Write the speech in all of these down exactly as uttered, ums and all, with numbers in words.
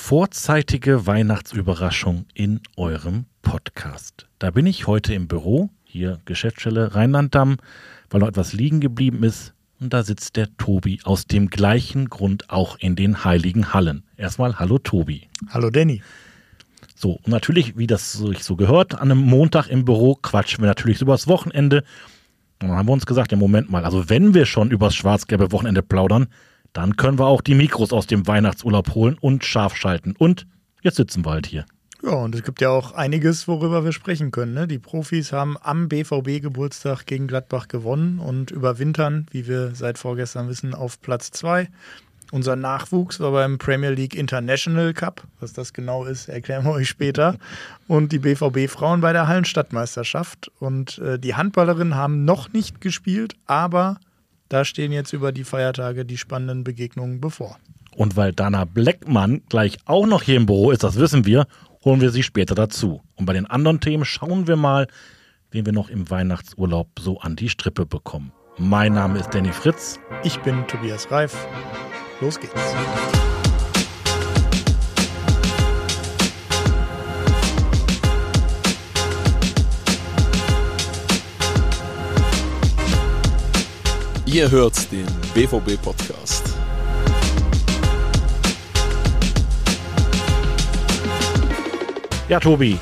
vorzeitige Weihnachtsüberraschung in eurem Podcast. Da bin ich heute im Büro, hier Geschäftsstelle Rheinlanddamm, weil noch etwas liegen geblieben ist. Und da sitzt der Tobi aus dem gleichen Grund auch in den Heiligen Hallen. Erstmal hallo Tobi. Hallo Danny. So, und natürlich, wie das sich so gehört, an einem Montag im Büro quatschen wir natürlich über das Wochenende. Und dann haben wir uns gesagt, ja Moment mal, also wenn wir schon übers schwarz-gelbe Wochenende plaudern, dann können wir auch die Mikros aus dem Weihnachtsurlaub holen und scharf schalten. Und jetzt sitzen wir halt hier. Ja, und es gibt ja auch einiges, worüber wir sprechen können. Ne? Die Profis haben am B V B-Geburtstag gegen Gladbach gewonnen und überwintern, wie wir seit vorgestern wissen, auf Platz zwei. Unser Nachwuchs war beim Premier League International Cup. Was das genau ist, erklären wir euch später. Und die B V B-Frauen bei der Hallenstadtmeisterschaft. Und äh, die Handballerinnen haben noch nicht gespielt, aber da stehen jetzt über die Feiertage die spannenden Begegnungen bevor. Und weil Dana Bleckmann gleich auch noch hier im Büro ist, das wissen wir, holen wir sie später dazu. Und bei den anderen Themen schauen wir mal, wen wir noch im Weihnachtsurlaub so an die Strippe bekommen. Mein Name ist Danny Fritz. Ich bin Tobias Reif. Los geht's. Ihr hört den B V B-Podcast. Ja, Tobi.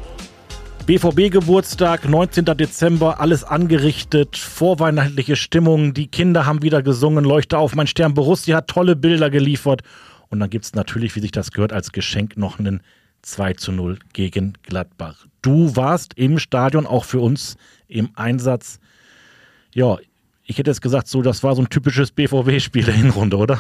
B V B-Geburtstag, neunzehnten Dezember, alles angerichtet, vorweihnachtliche Stimmung, die Kinder haben wieder gesungen, Leuchte auf, mein Stern Borussia hat tolle Bilder geliefert. Und dann gibt es natürlich, wie sich das gehört, als Geschenk noch einen zwei zu null gegen Gladbach. Du warst im Stadion, auch für uns im Einsatz. Ja, ich hätte jetzt gesagt, so, das war so ein typisches B V B-Spiel der Hinrunde, oder?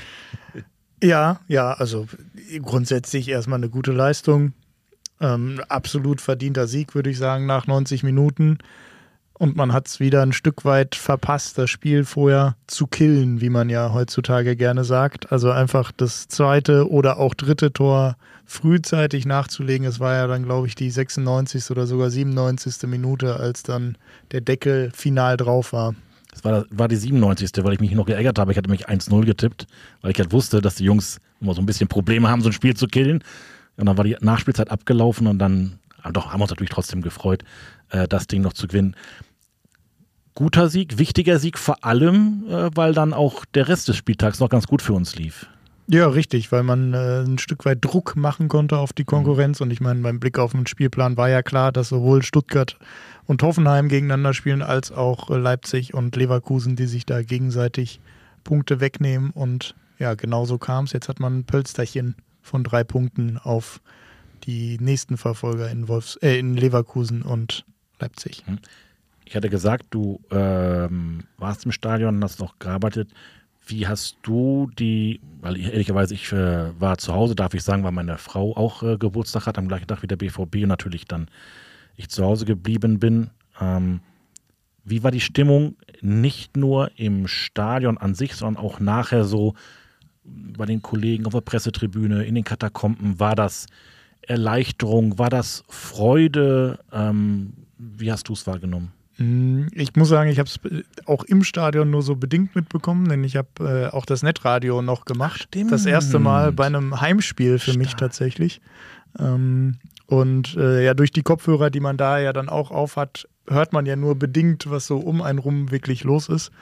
Ja, ja, also grundsätzlich erstmal eine gute Leistung. Ähm, absolut verdienter Sieg, würde ich sagen, nach neunzig Minuten. Und man hat es wieder ein Stück weit verpasst, das Spiel vorher zu killen, wie man ja heutzutage gerne sagt. Also einfach das zweite oder auch dritte Tor frühzeitig nachzulegen. Es war ja dann, glaube ich, die sechsundneunzigste oder sogar siebenundneunzigste Minute, als dann der Deckel final drauf war. Das war, war die siebenundneunzigste, weil ich mich noch geärgert habe. Ich hatte mich eins null getippt, weil ich halt wusste, dass die Jungs immer so ein bisschen Probleme haben, so ein Spiel zu killen. Und dann war die Nachspielzeit abgelaufen und dann doch, haben wir uns natürlich trotzdem gefreut, äh, das Ding noch zu gewinnen. Guter Sieg, wichtiger Sieg vor allem, äh, weil dann auch der Rest des Spieltags noch ganz gut für uns lief. Ja, richtig, weil man äh, ein Stück weit Druck machen konnte auf die Konkurrenz. Mhm. Und ich meine, beim Blick auf den Spielplan war ja klar, dass sowohl Stuttgart und Hoffenheim gegeneinander spielen, als auch äh, Leipzig und Leverkusen, die sich da gegenseitig Punkte wegnehmen. Und ja, genauso kam es. Jetzt hat man ein Pölsterchen von drei Punkten auf die nächsten Verfolger in, Wolfs-, äh, in Leverkusen und Leipzig. Ich hatte gesagt, du ähm, warst im Stadion und hast noch gearbeitet. Wie hast du die, weil ich, ehrlicherweise ich äh, war zu Hause, darf ich sagen, weil meine Frau auch äh, Geburtstag hat, am gleichen Tag wie der B V B und natürlich dann ich zu Hause geblieben bin. Ähm, wie war die Stimmung nicht nur im Stadion an sich, sondern auch nachher so bei den Kollegen auf der Pressetribüne, in den Katakomben? War das Erleichterung, war das Freude? Ähm, wie hast du es wahrgenommen? Ich muss sagen, ich habe es auch im Stadion nur so bedingt mitbekommen, denn ich habe äh, auch das Netradio noch gemacht. Stimmt. Das erste Mal bei einem Heimspiel für Stark. mich tatsächlich. Ähm, und äh, ja, durch die Kopfhörer, die man da ja dann auch auf hat, hört man ja nur bedingt, was so um einen rum wirklich los ist.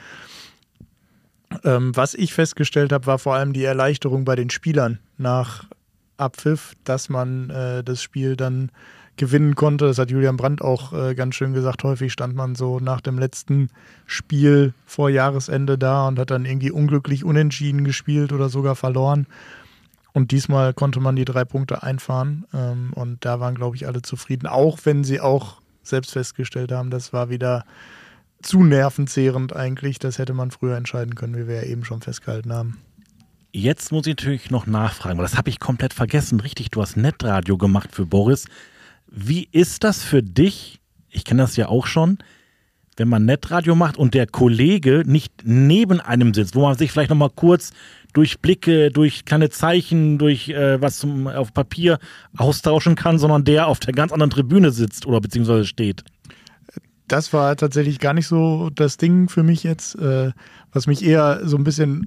Ähm, was ich festgestellt habe, war vor allem die Erleichterung bei den Spielern nach Abpfiff, dass man äh, das Spiel dann gewinnen konnte. Das hat Julian Brandt auch äh, ganz schön gesagt. Häufig stand man so nach dem letzten Spiel vor Jahresende da und hat dann irgendwie unglücklich unentschieden gespielt oder sogar verloren. Und diesmal konnte man die drei Punkte einfahren. Ähm, und da waren, glaube ich, alle zufrieden. Auch wenn sie auch selbst festgestellt haben, das war wieder zu nervenzehrend eigentlich. Das hätte man früher entscheiden können, wie wir ja eben schon festgehalten haben. Jetzt muss ich natürlich noch nachfragen, weil das habe ich komplett vergessen. Richtig, du hast Netradio gemacht für Boris. Wie ist das für dich? Ich kenne das ja auch schon, wenn man Netradio macht und der Kollege nicht neben einem sitzt, wo man sich vielleicht nochmal kurz durch Blicke, durch kleine Zeichen, durch äh, was zum, auf Papier austauschen kann, sondern der auf der ganz anderen Tribüne sitzt oder beziehungsweise steht. Das war tatsächlich gar nicht so das Ding für mich jetzt, äh, was mich eher so ein bisschen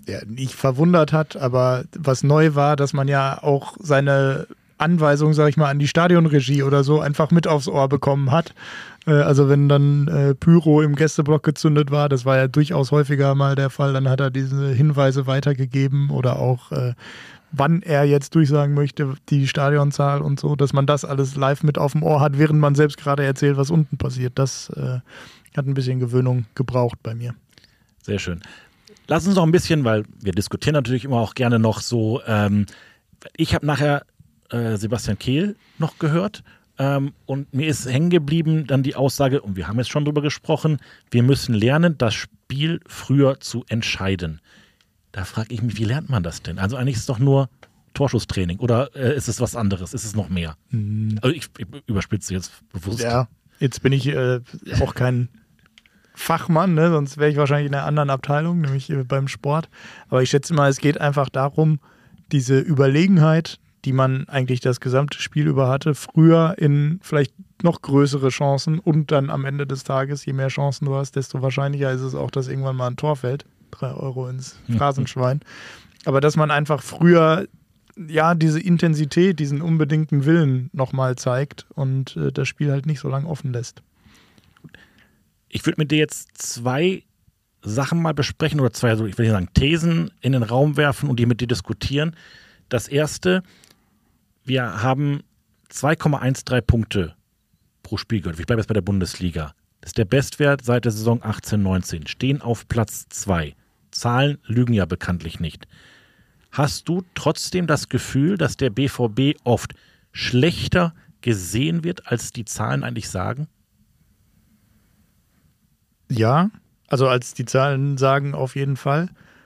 ja, nicht verwundert hat, aber was neu war, dass man ja auch seine Anweisung, sag ich mal, an die Stadionregie oder so einfach mit aufs Ohr bekommen hat. Äh, also wenn dann äh, Pyro im Gästeblock gezündet war, das war ja durchaus häufiger mal der Fall, dann hat er diese Hinweise weitergegeben oder auch äh, wann er jetzt durchsagen möchte, die Stadionzahl und so, dass man das alles live mit auf dem Ohr hat, während man selbst gerade erzählt, was unten passiert. Das äh, hat ein bisschen Gewöhnung gebraucht bei mir. Sehr schön. Lass uns noch ein bisschen, weil wir diskutieren natürlich immer auch gerne noch so, ähm, ich habe nachher äh, Sebastian Kehl noch gehört ähm, und mir ist hängen geblieben dann die Aussage, und wir haben jetzt schon drüber gesprochen, wir müssen lernen, das Spiel früher zu entscheiden. Da frage ich mich, wie lernt man das denn? Also eigentlich ist es doch nur Torschusstraining oder äh, ist es was anderes? Ist es noch mehr? Mhm. Also ich, ich überspitze jetzt bewusst. Ja, jetzt bin ich äh, auch kein Fachmann, ne? Sonst wäre ich wahrscheinlich in einer anderen Abteilung, nämlich äh, beim Sport. Aber ich schätze mal, es geht einfach darum, diese Überlegenheit, die man eigentlich das gesamte Spiel über hatte, früher in vielleicht noch größere Chancen und dann am Ende des Tages, je mehr Chancen du hast, desto wahrscheinlicher ist es auch, dass irgendwann mal ein Tor fällt. Drei Euro ins Phrasenschwein. Aber dass man einfach früher ja diese Intensität, diesen unbedingten Willen nochmal zeigt und äh, das Spiel halt nicht so lange offen lässt. Ich würde mit dir jetzt zwei Sachen mal besprechen oder zwei, also ich will nicht sagen, Thesen in den Raum werfen und die mit dir diskutieren. Das erste, wir haben zwei Komma dreizehn Punkte pro Spiel gehört. Ich bleibe jetzt bei der Bundesliga. Das ist der Bestwert seit der Saison achtzehn neunzehn. Stehen auf Platz zwei. Zahlen lügen ja bekanntlich nicht. Hast du trotzdem das Gefühl, dass der B V B oft schlechter gesehen wird, als die Zahlen eigentlich sagen? Ja, also als die Zahlen sagen auf jeden Fall.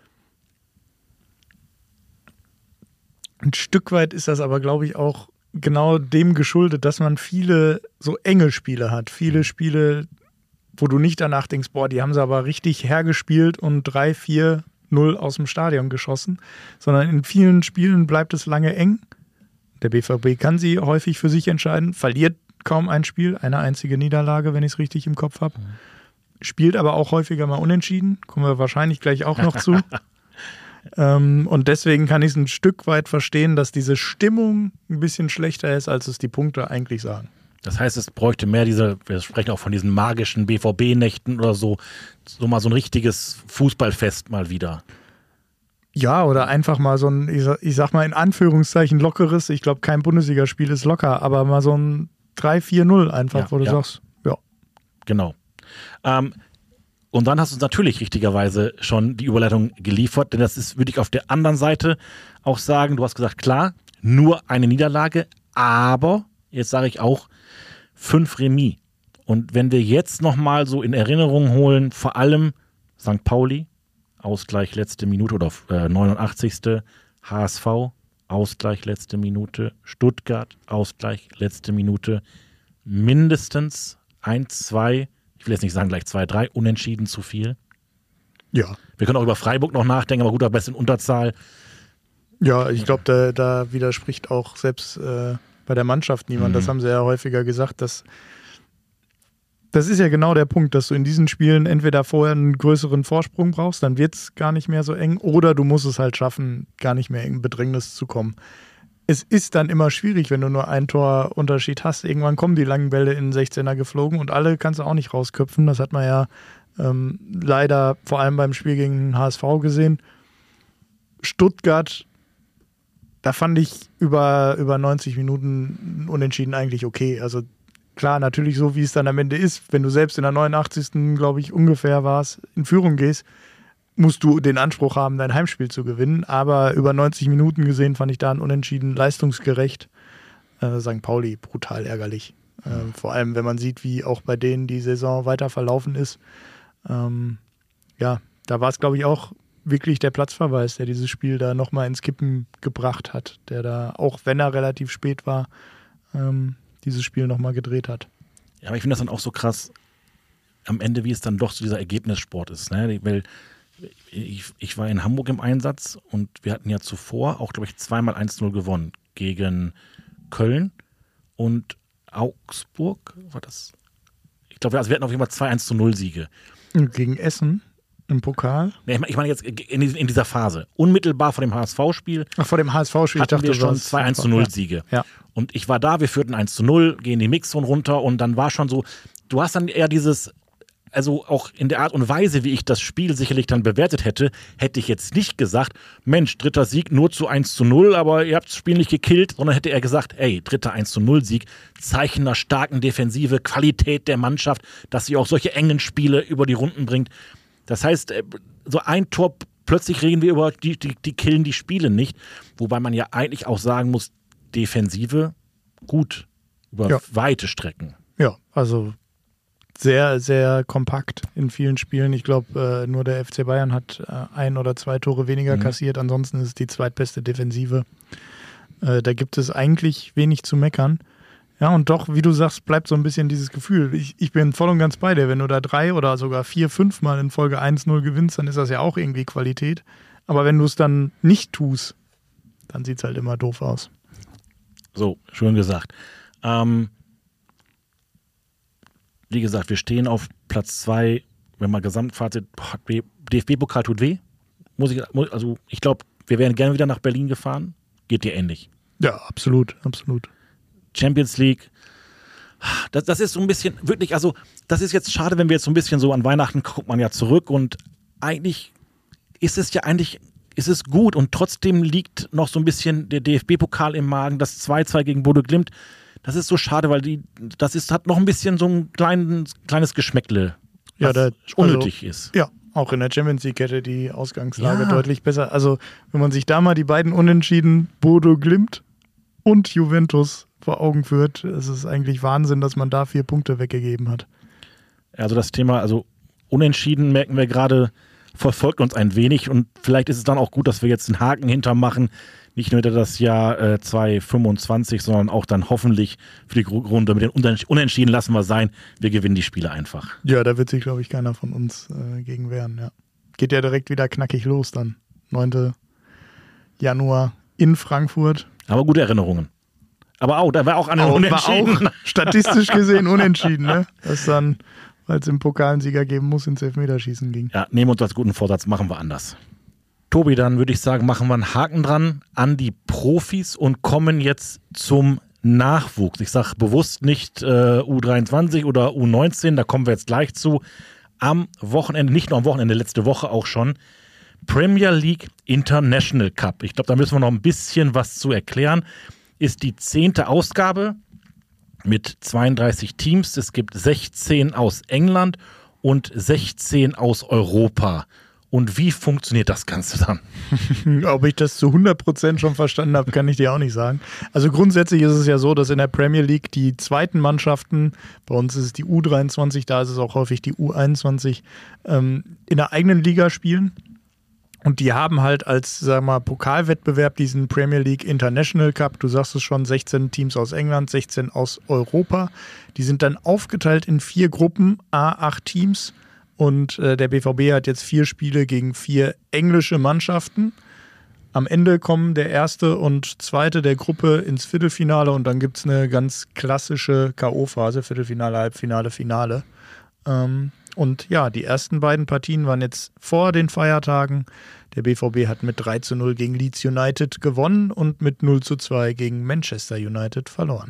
Ein Stück weit ist das aber, glaube ich, auch genau dem geschuldet, dass man viele so enge Spiele hat. Viele Spiele, wo du nicht danach denkst, boah, die haben sie aber richtig hergespielt und drei, vier, null aus dem Stadion geschossen, sondern in vielen Spielen bleibt es lange eng. Der B V B kann sie häufig für sich entscheiden, verliert kaum ein Spiel, eine einzige Niederlage, wenn ich es richtig im Kopf habe. Spielt aber auch häufiger mal unentschieden, kommen wir wahrscheinlich gleich auch noch zu. ähm, und deswegen kann ich es ein Stück weit verstehen, dass diese Stimmung ein bisschen schlechter ist, als es die Punkte eigentlich sagen. Das heißt, es bräuchte mehr diese, wir sprechen auch von diesen magischen B V B-Nächten oder so, so mal so ein richtiges Fußballfest mal wieder. Ja, oder einfach mal so ein, ich sag mal in Anführungszeichen lockeres, ich glaube kein Bundesligaspiel ist locker, aber mal so ein drei vier null einfach, ja, wo du ja. sagst, ja. Genau. Ähm, und dann hast du uns natürlich richtigerweise schon die Überleitung geliefert, denn das ist, würde ich auf der anderen Seite auch sagen, du hast gesagt, klar, nur eine Niederlage, aber, jetzt sage ich auch, fünf Remis. Und wenn wir jetzt nochmal so in Erinnerung holen, vor allem Sankt Pauli, Ausgleich letzte Minute oder äh, neunundachtzigste H S V, Ausgleich letzte Minute, Stuttgart, Ausgleich letzte Minute, mindestens eins, zwei, ich will jetzt nicht sagen gleich zwei, drei, unentschieden zu viel. Ja. Wir können auch über Freiburg noch nachdenken, aber gut, aber best in Unterzahl. Ja, ich glaube, da, da widerspricht auch selbst äh, bei der Mannschaft niemand. Mhm. Das haben sie ja häufiger gesagt, dass das ist ja genau der Punkt, dass du in diesen Spielen entweder vorher einen größeren Vorsprung brauchst, dann wird es gar nicht mehr so eng, oder du musst es halt schaffen, gar nicht mehr in Bedrängnis zu kommen. Es ist dann immer schwierig, wenn du nur ein Torunterschied hast. Irgendwann kommen die langen Bälle in den sechzehner geflogen und alle kannst du auch nicht rausköpfen. Das hat man ja ähm, leider vor allem beim Spiel gegen den H S V gesehen. Stuttgart, da fand ich über, über neunzig Minuten Unentschieden eigentlich okay. Also klar, natürlich so, wie es dann am Ende ist. Wenn du selbst in der neunundachtzigsten glaube ich, ungefähr warst, in Führung gehst, musst du den Anspruch haben, dein Heimspiel zu gewinnen. Aber über neunzig Minuten gesehen fand ich da ein Unentschieden leistungsgerecht. Äh, Sankt Pauli, brutal ärgerlich. Äh, vor allem, wenn man sieht, wie auch bei denen die Saison weiter verlaufen ist. Ähm, ja, da war es, glaube ich, auch wirklich der Platzverweis, der dieses Spiel da nochmal ins Kippen gebracht hat. Der da, auch wenn er relativ spät war, ähm, dieses Spiel nochmal gedreht hat. Ja, aber ich finde das dann auch so krass, am Ende, wie es dann doch so dieser Ergebnissport ist. Ne? Weil ich, ich war in Hamburg im Einsatz und wir hatten ja zuvor auch, glaube ich, zweimal eins null gewonnen gegen Köln und Augsburg. War das? Ich glaube, also wir hatten auf jeden Fall zwei eins zu null Siege. Und gegen Essen? Im Pokal? Nee, ich meine jetzt in, in dieser Phase. Unmittelbar vor dem H S V-Spiel. Ach, vor dem H S V-Spiel. Hatten wir schon zwei eins zu null Siege. Ja. Und ich war da, wir führten eins zu null, gehen die Mixzone runter und dann war schon so, du hast dann eher dieses, also auch in der Art und Weise, wie ich das Spiel sicherlich dann bewertet hätte, hätte ich jetzt nicht gesagt, Mensch, dritter Sieg nur zu eins zu null, aber ihr habt das Spiel nicht gekillt, sondern hätte er gesagt, ey, dritter eins zu null Sieg, Zeichen einer starken Defensive, Qualität der Mannschaft, dass sie auch solche engen Spiele über die Runden bringt. Das heißt, so ein Tor, plötzlich reden wir über, die, die, die killen die Spiele nicht. Wobei man ja eigentlich auch sagen muss, Defensive gut über ja. weite Strecken. Ja, also sehr, sehr kompakt in vielen Spielen. Ich glaube, äh, nur der F C Bayern hat äh, ein oder zwei Tore weniger mhm. kassiert. Ansonsten ist es die zweitbeste Defensive. Äh, da gibt es eigentlich wenig zu meckern. Ja, und doch, wie du sagst, bleibt so ein bisschen dieses Gefühl. Ich, ich bin voll und ganz bei dir. Wenn du da drei oder sogar vier, fünf Mal in Folge eins null gewinnst, dann ist das ja auch irgendwie Qualität. Aber wenn du es dann nicht tust, dann sieht es halt immer doof aus. So, schön gesagt. Ähm, wie gesagt, wir stehen auf Platz zwei. Wenn man Gesamtfazit, boah, D F B-Pokal tut weh. Muss ich, also ich glaube, wir wären gerne wieder nach Berlin gefahren. Geht dir ähnlich. Ja, absolut, absolut. Champions League, das, das ist so ein bisschen, wirklich, also das ist jetzt schade, wenn wir jetzt so ein bisschen so an Weihnachten guckt man ja zurück und eigentlich ist es ja eigentlich, ist es gut und trotzdem liegt noch so ein bisschen der D F B-Pokal im Magen, das zwei zwei gegen Bodo Glimt, das ist so schade, weil die, das ist, hat noch ein bisschen so ein klein, kleines Geschmäckle, was ja, da, unnötig also, ist. Ja, auch in der Champions League hätte die Ausgangslage ja. deutlich besser, also wenn man sich da mal die beiden Unentschieden Bodo Glimt und Juventus vor Augen führt. Es ist eigentlich Wahnsinn, dass man da vier Punkte weggegeben hat. Also das Thema, also Unentschieden merken wir gerade, verfolgt uns ein wenig und vielleicht ist es dann auch gut, dass wir jetzt einen Haken hintermachen. Nicht nur das Jahr äh, zwanzig fünfundzwanzig, sondern auch dann hoffentlich für die Runde mit den Unentschieden lassen wir sein. Wir gewinnen die Spiele einfach. Ja, da wird sich, glaube ich, keiner von uns äh, gegen wehren. Ja. Geht ja direkt wieder knackig los dann. neunten Januar in Frankfurt. Aber gute Erinnerungen. Aber auch, da war auch an den Unentschieden. War auch statistisch gesehen unentschieden, ne? Das dann, weil es im Pokal einen Sieger geben muss, ins Elfmeterschießen ging. Ja, nehmen wir uns als guten Vorsatz, machen wir anders. Tobi, dann würde ich sagen, machen wir einen Haken dran an die Profis und kommen jetzt zum Nachwuchs. Ich sage bewusst nicht äh, U dreiundzwanzig oder U neunzehn, da kommen wir jetzt gleich zu. Am Wochenende, nicht nur am Wochenende, letzte Woche auch schon, Premier League International Cup. Ich glaube, da müssen wir noch ein bisschen was zu erklären. Ist die zehnte Ausgabe mit zweiunddreißig Teams. Es gibt sechzehn aus England und sechzehn aus Europa. Und wie funktioniert das Ganze dann? Ob ich das zu hundert Prozent schon verstanden habe, kann ich dir auch nicht sagen. Also grundsätzlich ist es ja so, dass in der Premier League die zweiten Mannschaften, bei uns ist es die U dreiundzwanzig, da ist es auch häufig die U einundzwanzig, ähm, in der eigenen Liga spielen. Und die haben halt als, sagen wir mal, Pokalwettbewerb diesen Premier League International Cup. Du sagst es schon, sechzehn Teams aus England, sechzehn aus Europa. Die sind dann aufgeteilt in vier Gruppen, a acht Teams. Und äh, der B V B hat jetzt vier Spiele gegen vier englische Mannschaften. Am Ende kommen der erste und zweite der Gruppe ins Viertelfinale und dann gibt es eine ganz klassische K O-Phase, Viertelfinale, Halbfinale, Finale. Ähm, und ja, die ersten beiden Partien waren jetzt vor den Feiertagen. Der B V B hat mit drei zu null gegen Leeds United gewonnen und mit null zu zwei gegen Manchester United verloren.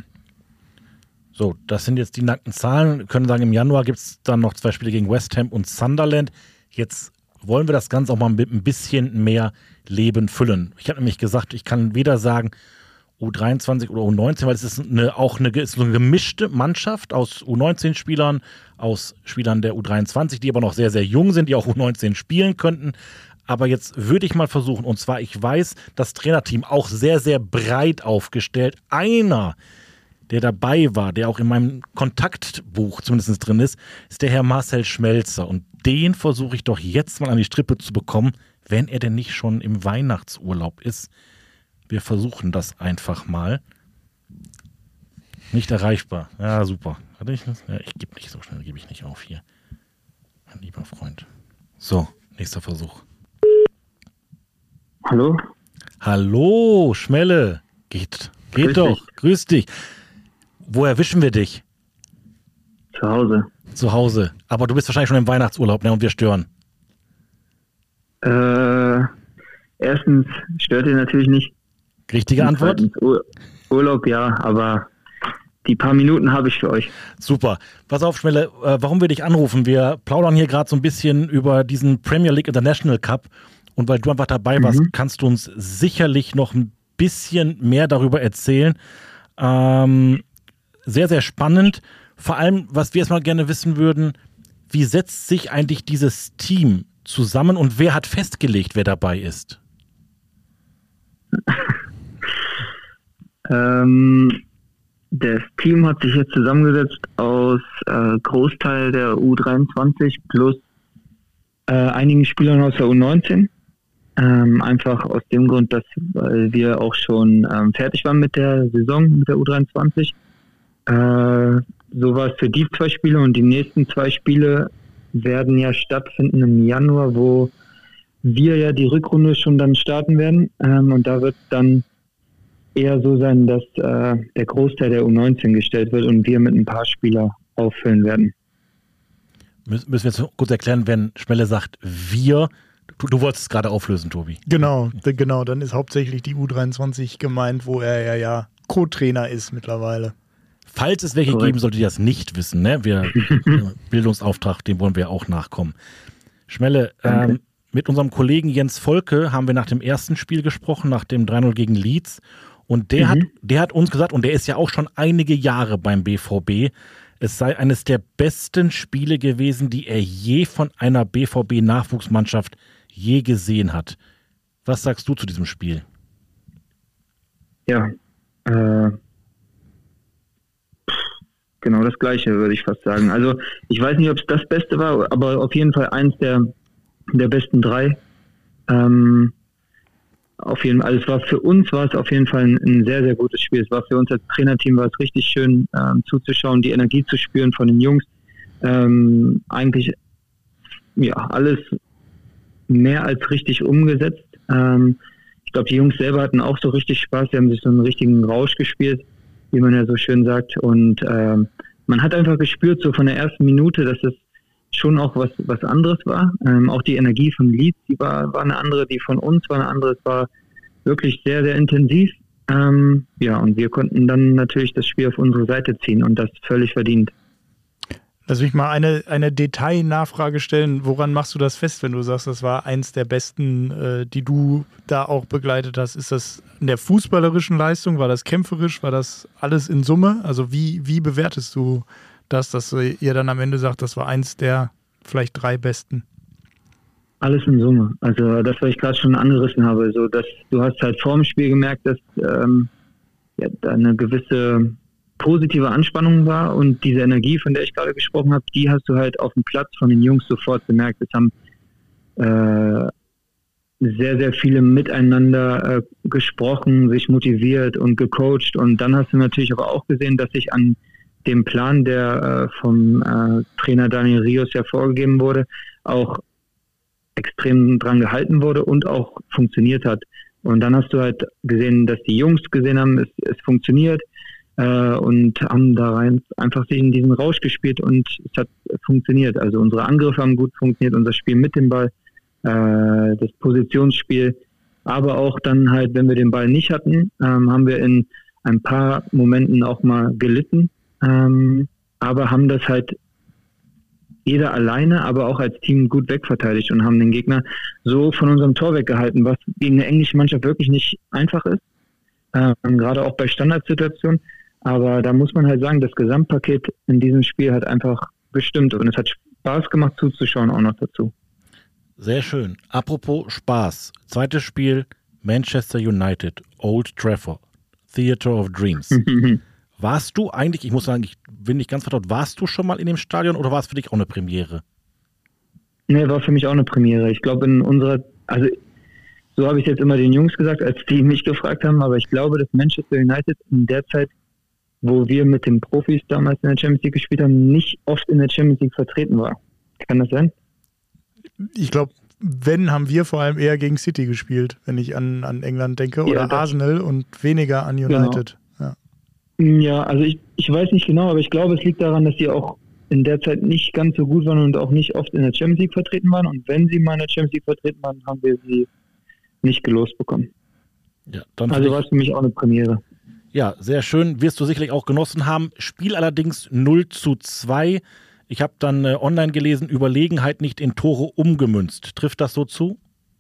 So, das sind jetzt die nackten Zahlen. Wir können sagen, im Januar gibt es dann noch zwei Spiele gegen West Ham und Sunderland. Jetzt wollen wir das Ganze auch mal mit ein bisschen mehr Leben füllen. Ich habe nämlich gesagt, ich kann weder sagen U dreiundzwanzig oder U neunzehn, weil es ist eine, auch eine, ist eine gemischte Mannschaft aus U neunzehn-Spielern, aus Spielern der U dreiundzwanzig, die aber noch sehr, sehr jung sind, die auch U neunzehn spielen könnten. Aber jetzt würde ich mal versuchen, und zwar, ich weiß, das Trainerteam auch sehr, sehr breit aufgestellt. Einer, der dabei war, der auch in meinem Kontaktbuch zumindest drin ist, ist der Herr Marcel Schmelzer. Und den versuche ich doch jetzt mal an die Strippe zu bekommen, wenn er denn nicht schon im Weihnachtsurlaub ist. Wir versuchen das einfach mal. Nicht erreichbar. Ja, super. Hatte ich das? Ja, ich gebe nicht so schnell, gebe ich nicht auf hier. Mein lieber Freund. So, nächster Versuch. Hallo? Hallo, Schmelle. Geht, geht Grüß doch. dich. Grüß dich. Wo erwischen wir dich? Zu Hause. Zu Hause. Aber du bist wahrscheinlich schon im Weihnachtsurlaub, ne? Und wir stören. Äh, erstens stört ihr natürlich nicht. Richtige Antwort? Ur- Urlaub, ja, aber die paar Minuten habe ich für euch. Super. Pass auf, Schmelle, äh, warum wir dich anrufen? Wir plaudern hier gerade so ein bisschen über diesen Premier League International Cup und weil du einfach dabei warst, Mhm. kannst du uns sicherlich noch ein bisschen mehr darüber erzählen. Ähm, sehr, sehr spannend. Vor allem, was wir jetzt mal gerne wissen würden, wie setzt sich eigentlich dieses Team zusammen und wer hat festgelegt, wer dabei ist? Ähm, das Team hat sich jetzt zusammengesetzt aus äh, Großteil der U dreiundzwanzig plus äh, einigen Spielern aus der U neunzehn. Ähm, einfach aus dem Grund, dass weil wir auch schon ähm, fertig waren mit der Saison mit der U dreiundzwanzig. Äh, so war es für die zwei Spiele und die nächsten zwei Spiele werden ja stattfinden im Januar, wo wir ja die Rückrunde schon dann starten werden. Ähm, und da wird dann eher so sein, dass äh, der Großteil der U neunzehn gestellt wird und wir mit ein paar Spieler auffüllen werden. Müssen wir jetzt kurz erklären, wenn Schmelle sagt, wir, du, du wolltest es gerade auflösen, Tobi. Genau, d- genau, dann ist hauptsächlich die U dreiundzwanzig gemeint, wo er ja, ja Co-Trainer ist mittlerweile. Falls es welche Korrekt. geben sollte, die das nicht wissen, ne? Wir Bildungsauftrag, dem wollen wir auch nachkommen. Schmelle, ähm, mit unserem Kollegen Jens Volke haben wir nach dem ersten Spiel gesprochen, nach dem drei null gegen Leeds. Und der, Mhm. hat, der hat uns gesagt, und der ist ja auch schon einige Jahre beim B V B, es sei eines der besten Spiele gewesen, die er je von einer B V B-Nachwuchsmannschaft je gesehen hat. Was sagst du zu diesem Spiel? Ja, äh, genau das Gleiche, würde ich fast sagen. Also ich weiß nicht, ob es das Beste war, aber auf jeden Fall eins der, der besten drei. Ähm, auf jeden Fall, also es war für uns war es auf jeden Fall ein, ein sehr, sehr gutes Spiel. Es war für uns als Trainerteam war es richtig schön ähm, zuzuschauen, die Energie zu spüren von den Jungs. Ähm, eigentlich ja alles mehr als richtig umgesetzt. Ähm, ich glaube, die Jungs selber hatten auch so richtig Spaß. Sie haben sich so einen richtigen Rausch gespielt, wie man ja so schön sagt. Und ähm, man hat einfach gespürt, so von der ersten Minute, dass es schon auch was was anderes war. Ähm, auch die Energie von Leeds, die war, war eine andere, die von uns war eine andere. Es war wirklich sehr, sehr intensiv. Ähm, ja, und wir konnten dann natürlich das Spiel auf unsere Seite ziehen und das völlig verdient. Lass mich mal eine, eine Detailnachfrage stellen. Woran machst du das fest, wenn du sagst, das war eins der besten, äh, die du da auch begleitet hast? Ist das in der fußballerischen Leistung? War das kämpferisch? War das alles in Summe? Also wie, wie bewertest du das, dass ihr dann am Ende sagt, das war eins der vielleicht drei besten? Alles in Summe. Also das, was ich gerade schon angerissen habe, so dass du hast halt vor dem Spiel gemerkt, dass ähm, ja, da eine gewisse positive Anspannung war und diese Energie, von der ich gerade gesprochen habe, die hast du halt auf dem Platz von den Jungs sofort gemerkt. Es haben äh, sehr, sehr viele miteinander äh, gesprochen, sich motiviert und gecoacht und dann hast du natürlich aber auch gesehen, dass sich an dem Plan, der äh, vom äh, Trainer Daniel Rios ja vorgegeben wurde, auch extrem dran gehalten wurde und auch funktioniert hat. Und dann hast du halt gesehen, dass die Jungs gesehen haben, es, es funktioniert äh, und haben da rein einfach sich in diesen Rausch gespielt und es hat funktioniert. Also unsere Angriffe haben gut funktioniert, unser Spiel mit dem Ball, äh, das Positionsspiel, aber auch dann halt, wenn wir den Ball nicht hatten, ähm, haben wir in ein paar Momenten auch mal gelitten, ähm, aber haben das halt jeder alleine, aber auch als Team gut wegverteidigt und haben den Gegner so von unserem Tor weggehalten, was gegen eine englische Mannschaft wirklich nicht einfach ist, ähm, gerade auch bei Standardsituationen. Aber da muss man halt sagen, das Gesamtpaket in diesem Spiel hat einfach gestimmt und es hat Spaß gemacht zuzuschauen auch noch dazu. Sehr schön. Apropos Spaß. Zweites Spiel, Manchester United, Old Trafford, Theatre of Dreams. Warst du eigentlich, ich muss sagen, ich bin nicht ganz vertraut, warst du schon mal in dem Stadion oder war es für dich auch eine Premiere? Nee, war für mich auch eine Premiere. Ich glaube in unserer, also so habe ich jetzt immer den Jungs gesagt, als die mich gefragt haben, aber ich glaube, dass Manchester United in der Zeit, wo wir mit den Profis damals in der Champions League gespielt haben, nicht oft in der Champions League vertreten war. Kann das sein? Ich glaube, wenn, haben wir vor allem eher gegen City gespielt, wenn ich an, an England denke, oder Ja, das- Arsenal und weniger an United. Ja. Ja, also ich, ich weiß nicht genau, aber ich glaube, es liegt daran, dass die auch in der Zeit nicht ganz so gut waren und auch nicht oft in der Champions League vertreten waren. Und wenn sie mal in der Champions League vertreten waren, haben wir sie nicht gelost bekommen. Ja, dann also war es für mich auch eine Premiere. Ja, sehr schön. Wirst du sicherlich auch genossen haben. Spiel allerdings null zu zwei. Ich habe dann äh, online gelesen, Überlegenheit nicht in Tore umgemünzt. Trifft das so zu?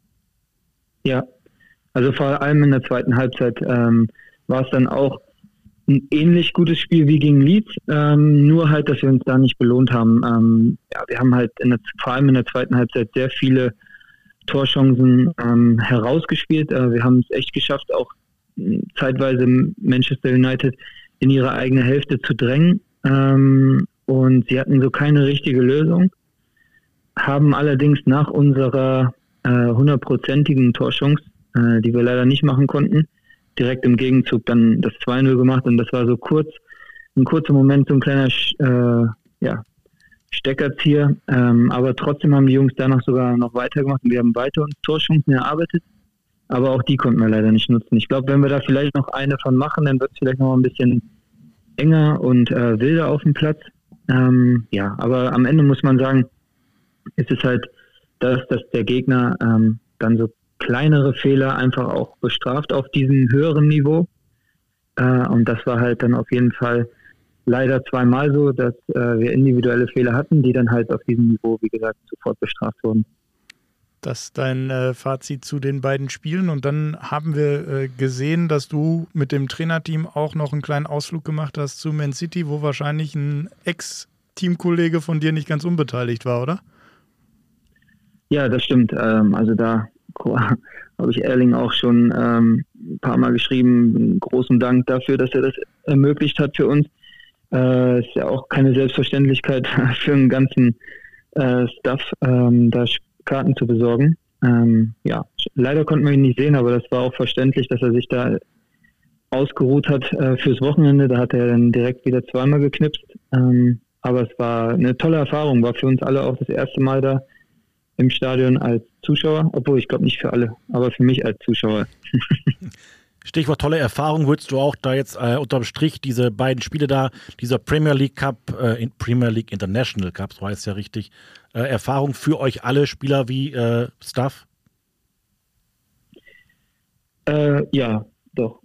Ja, also vor allem in der zweiten Halbzeit ähm, war es dann auch ein ähnlich gutes Spiel wie gegen Leeds, ähm, nur halt, dass wir uns da nicht belohnt haben. Ähm, ja, wir haben halt in der, vor allem in der zweiten Halbzeit sehr viele Torchancen ähm, herausgespielt. Äh, wir haben es echt geschafft, auch äh, zeitweise Manchester United in ihre eigene Hälfte zu drängen. Ähm, und sie hatten so keine richtige Lösung, haben allerdings nach unserer hundertprozentigen äh, Torchance, äh, die wir leider nicht machen konnten, direkt im Gegenzug dann das zwei null gemacht, und das war so kurz, ein kurzer Moment, so ein kleiner äh, ja, Steckerzieher, ähm, aber trotzdem haben die Jungs danach sogar noch weitergemacht und wir haben weiter uns Torchancen erarbeitet, aber auch die konnten wir leider nicht nutzen. Ich glaube, wenn wir da vielleicht noch eine von machen, dann wird es vielleicht noch ein bisschen enger und äh, wilder auf dem Platz. Ähm, ja, aber am Ende muss man sagen, ist es halt das, dass der Gegner ähm, dann so kleinere Fehler einfach auch bestraft auf diesem höheren Niveau. Äh, und das war halt dann auf jeden Fall leider zweimal so, dass äh, wir individuelle Fehler hatten, die dann halt auf diesem Niveau, wie gesagt, sofort bestraft wurden. Das ist dein äh, Fazit zu den beiden Spielen. Und dann haben wir äh, gesehen, dass du mit dem Trainerteam auch noch einen kleinen Ausflug gemacht hast zu Man City, wo wahrscheinlich ein Ex-Teamkollege von dir nicht ganz unbeteiligt war, oder? Ja, das stimmt. Ähm, also da habe ich Erling auch schon ähm, ein paar Mal geschrieben. Großen Dank dafür, dass er das ermöglicht hat für uns. Äh, ist ja auch keine Selbstverständlichkeit für einen ganzen äh, Staff, ähm, da Karten zu besorgen. Ähm, ja, leider konnten wir ihn nicht sehen, aber das war auch verständlich, dass er sich da ausgeruht hat äh, fürs Wochenende. Da hat er dann direkt wieder zweimal geknipst. Ähm, aber es war eine tolle Erfahrung, war für uns alle auch das erste Mal da im Stadion als Zuschauer, obwohl ich glaube nicht für alle, aber für mich als Zuschauer. Stichwort tolle Erfahrung, würdest du auch da jetzt äh, unterm Strich diese beiden Spiele da, dieser Premier League Cup, äh, Premier League International Cup, so heißt es ja richtig, äh, Erfahrung für euch alle Spieler wie äh, Staff? Äh, ja, doch.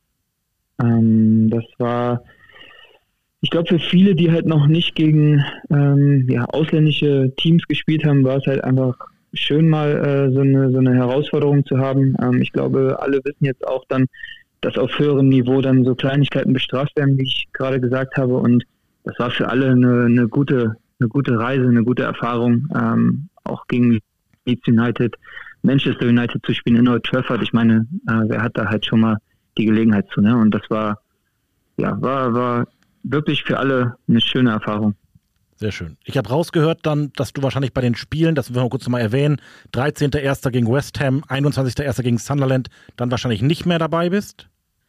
Ähm, das war, ich glaube, für viele, die halt noch nicht gegen ähm, ja, ausländische Teams gespielt haben, war es halt einfach schön, mal äh, so, eine, so eine Herausforderung zu haben. Ähm, ich glaube, alle wissen jetzt auch dann, dass auf höherem Niveau dann so Kleinigkeiten bestraft werden, wie ich gerade gesagt habe. Und das war für alle eine, eine, gute, eine gute Reise, eine gute Erfahrung, ähm, auch gegen Leeds United, Manchester United zu spielen in Old Trafford. Ich meine, äh, wer hat da halt schon mal die Gelegenheit zu, ne? Und das war, ja, war, war wirklich für alle eine schöne Erfahrung. Sehr schön. Ich habe rausgehört dann, dass du wahrscheinlich bei den Spielen, das müssen wir kurz nochmal erwähnen, dreizehnter erster gegen West Ham, einundzwanzigster erster gegen Sunderland, dann wahrscheinlich nicht mehr dabei bist?